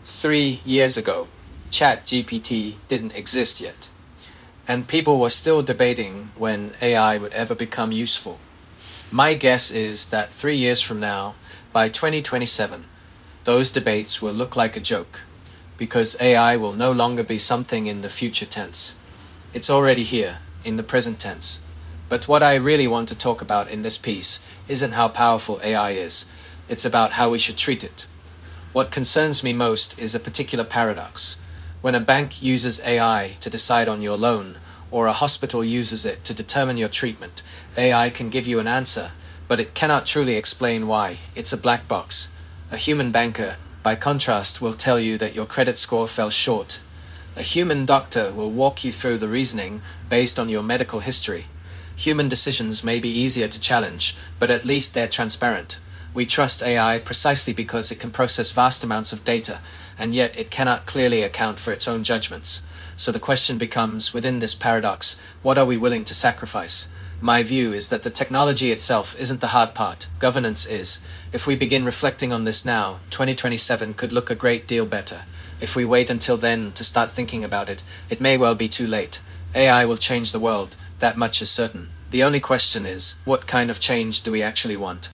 3 years ago, ChatGPT didn't exist yet, and people were still debating when AI would ever become useful. My guess is that 3 years from now, by 2027, those debates will look like a joke, because AI will no longer be something in the future tense. It's already here, in the present tense. But what I really want to talk about in this piece isn't how powerful AI is, it's about how we should treat it. What concerns me most is a particular paradox. When a bank uses AI to decide on your loan, or a hospital uses it to determine your treatment, AI can give you an answer, but it cannot truly explain why. It's a black box. A human banker, by contrast, will tell you that your credit score fell short. A human doctor will walk you through the reasoning based on your medical history. Human decisions may be easier to challenge, but at least they're transparent. We trust AI precisely because it can process vast amounts of data, and yet it cannot clearly account for its own judgments. So the question becomes, within this paradox, what are we willing to sacrifice? My view is that the technology itself isn't the hard part, governance is. If we begin reflecting on this now, 2027 could look a great deal better. If we wait until then to start thinking about it, it may well be too late. AI will change the world, that much is certain. The only question is, what kind of change do we actually want?